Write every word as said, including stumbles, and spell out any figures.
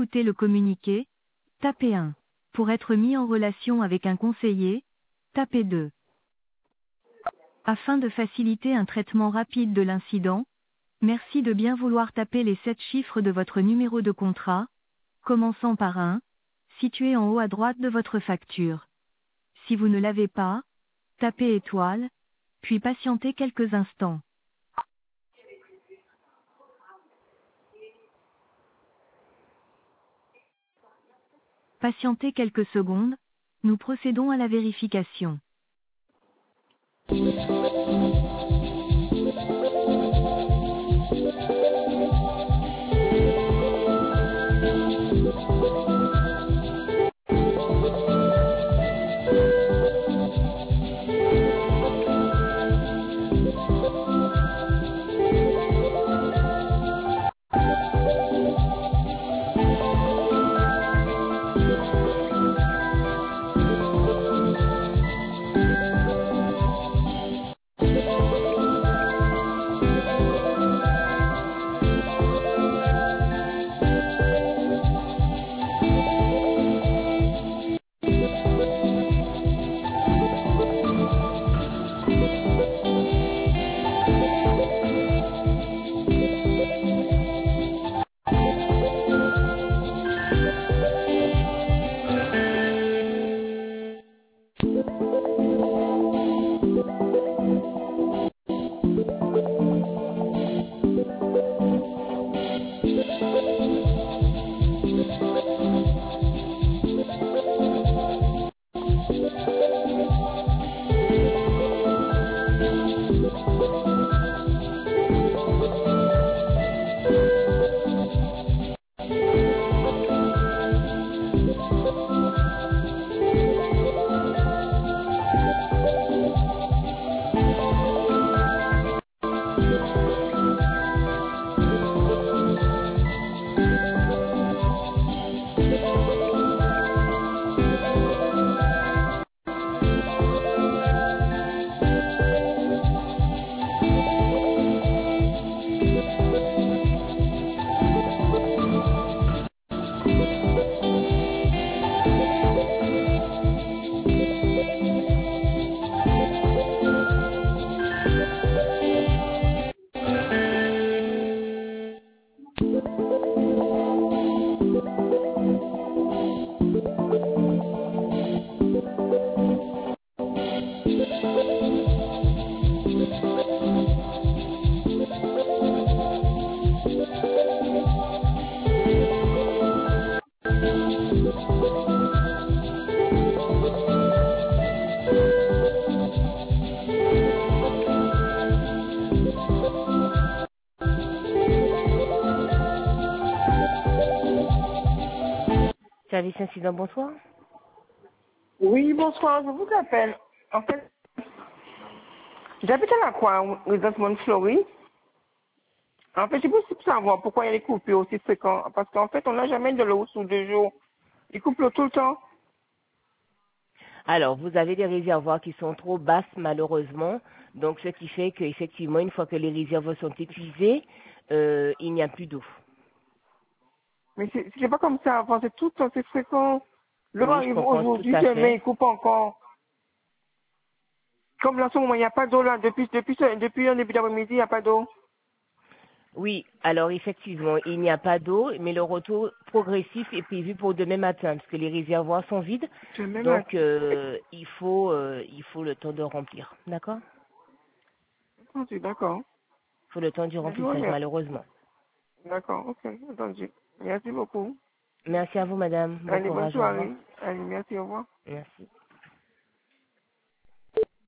écouter le communiqué, tapez un. Pour être mis en relation avec un conseiller, tapez deux. Afin de faciliter un traitement rapide de l'incident, merci de bien vouloir taper les sept chiffres de votre numéro de contrat, commençant par un, situé en haut à droite de votre facture. Si vous ne l'avez pas, tapez étoile, puis patientez quelques instants. Patientez quelques secondes, nous procédons à la vérification. Service incident, bonsoir. Oui, bonsoir, je vous appelle. En fait, j'habite à la Croix, résidence Montfleury. En fait, c'est possible de savoir pourquoi il y a des coupures aussi fréquentes. Parce qu'en fait, on n'a jamais de l'eau sous deux jours. Il coupe l'eau tout le temps. Alors, vous avez des réservoirs qui sont trop basses, malheureusement. Donc, ce qui fait qu'effectivement, une fois que les réservoirs sont épuisés, euh, il n'y a plus d'eau. Mais c'est c'est pas comme ça. Enfin, c'est tout le temps, c'est fréquent. L'eau Oui, je arrive comprends tout aujourd'hui, à demain, fait. il coupe encore. Comme là, en ce moment, il n'y a pas d'eau là. Depuis, depuis, depuis un début d'après-midi, il n'y a pas d'eau. Oui, alors effectivement, il n'y a pas d'eau, mais le retour progressif est prévu pour demain matin, parce que les réservoirs sont vides. Demain Donc, matin. euh, il faut, euh, il faut le temps de remplir. D'accord? Entendu, d'accord. Il faut le temps du Je vous remplissage, remercie. malheureusement. D'accord, ok, entendu. Merci beaucoup. Merci à vous, madame. Bon Allez, bonne courage, au revoir. soirée. Allez, merci, au revoir. Merci.